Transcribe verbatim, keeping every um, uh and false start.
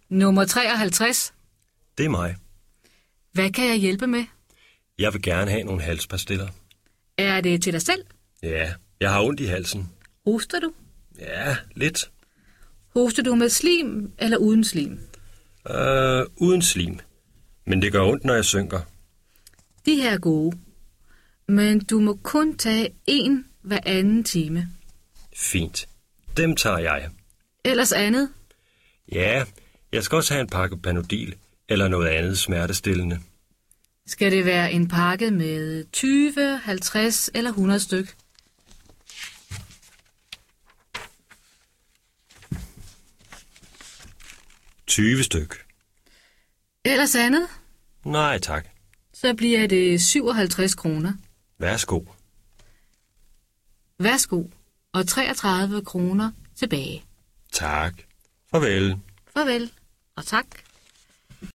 Nummer treoghalvtreds. Det er mig. Hvad kan jeg hjælpe med? Jeg vil gerne have nogle halspastiller. Er det til dig selv? Ja, jeg har ondt i halsen. Hoster du? Ja, lidt. Hoster du med slim eller uden slim? Øh, uden slim. Men det gør ondt, når jeg synker. De her er gode. Men du må kun tage en hver anden time. Fint. Dem tager jeg. Ellers andet? Ja, jeg skal også have en pakke Panodil eller noget andet smertestillende. Skal det være en pakke med tyve, halvtreds eller hundrede styk? tyve styk. Ellers andet? Nej, tak. Så bliver det syvoghalvtreds kroner. Værsgo. Værsgo. Og treogtredive kroner tilbage. Tak. Farvel. Farvel og tak.